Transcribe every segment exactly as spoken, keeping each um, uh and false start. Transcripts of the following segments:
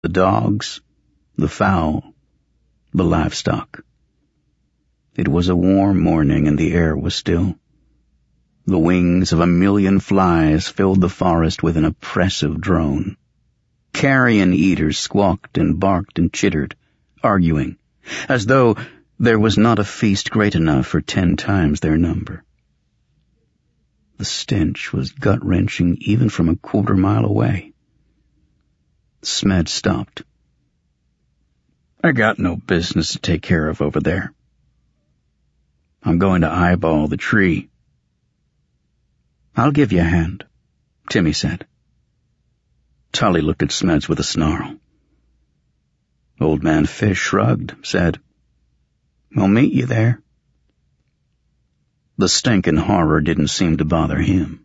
the dogs, the fowl, the livestock. It was a warm morning and the air was still. The wings of a million flies filled the forest with an oppressive drone. Carrion eaters squawked and barked and chittered, arguing, as though there was not a feast great enough for ten times their number. The stench was gut-wrenching even from a quarter mile away. Smed stopped. "I got no business to take care of over there. I'm going to eyeball the tree." "I'll give you a hand," Timmy said. Tully looked at Smeds with a snarl. Old Man Fish shrugged, said, "We'll meet you there." The stinking horror didn't seem to bother him.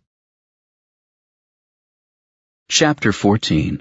Chapter fourteen.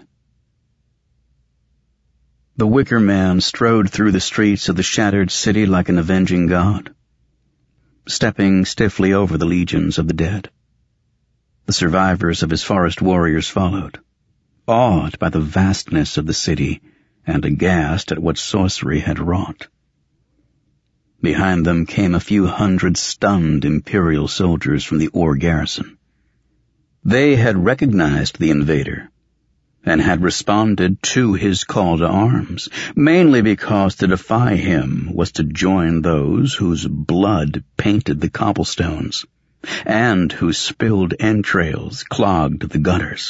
The Wicker Man strode through the streets of the shattered city like an avenging god, stepping stiffly over the legions of the dead. The survivors of his forest warriors followed, awed by the vastness of the city and aghast at what sorcery had wrought. Behind them came a few hundred stunned Imperial soldiers from the Ur garrison. They had recognized the invader and had responded to his call to arms, mainly because to defy him was to join those whose blood painted the cobblestones and whose spilled entrails clogged the gutters.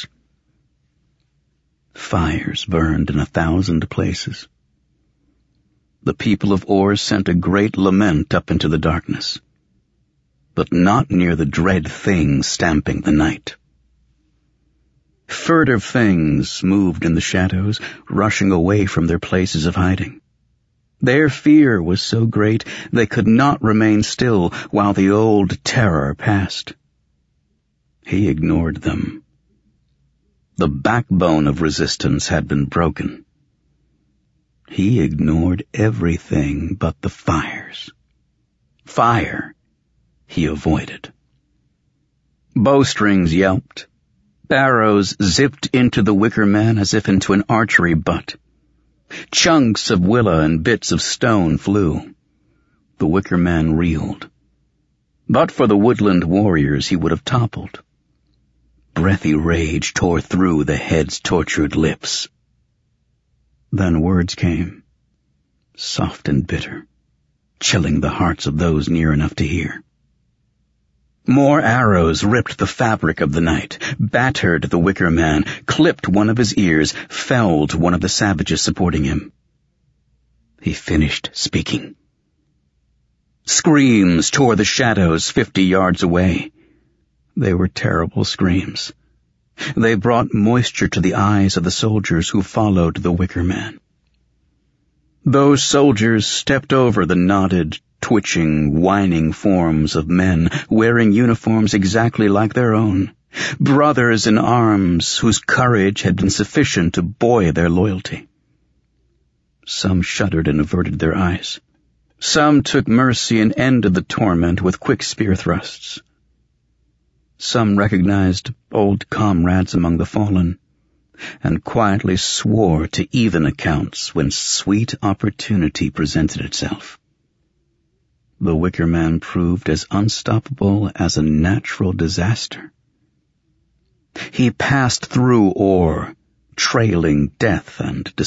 Fires burned in a thousand places. The people of Ur sent a great lament up into the darkness, but not near the dread thing stamping the night. Furtive things moved in the shadows, rushing away from their places of hiding. Their fear was so great they could not remain still while the old terror passed. He ignored them. The backbone of resistance had been broken. He ignored everything but the fires. Fire he avoided. Bowstrings yelped. Arrows zipped into the Wicker Man as if into an archery butt. Chunks of willow and bits of stone flew. The Wicker Man reeled. But for the woodland warriors he would have toppled. Breathy rage tore through the head's tortured lips. Then words came, soft and bitter, chilling the hearts of those near enough to hear. More arrows ripped the fabric of the night, battered the Wicker Man, clipped one of his ears, felled one of the savages supporting him. He finished speaking. Screams tore the shadows fifty yards away. They were terrible screams. They brought moisture to the eyes of the soldiers who followed the Wicker Man. Those soldiers stepped over the knotted, twitching, whining forms of men wearing uniforms exactly like their own, brothers in arms whose courage had been sufficient to buoy their loyalty. Some shuddered and averted their eyes. Some took mercy and ended the torment with quick spear thrusts. Some recognized old comrades among the fallen, and quietly swore to even accounts when sweet opportunity presented itself. The Wicker Man proved as unstoppable as a natural disaster. He passed through Ur, trailing death and